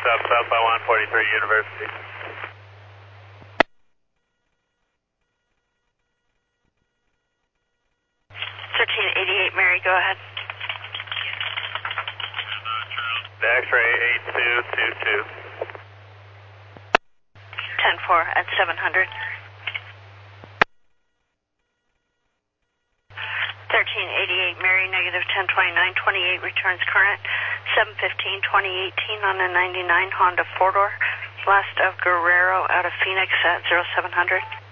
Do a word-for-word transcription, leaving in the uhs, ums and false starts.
stop, south by one forty-three University. thirteen eighty-eight Mary, go ahead. The X-ray eight two two two. ten four at seven hundred. thirteen eighty-eight Mary, negative ten twenty-nine twenty-eight, returns current seven fifteen twenty eighteen on a ninety-nine Honda four-door, west of Guerrero out of Phoenix at zero seven hundred.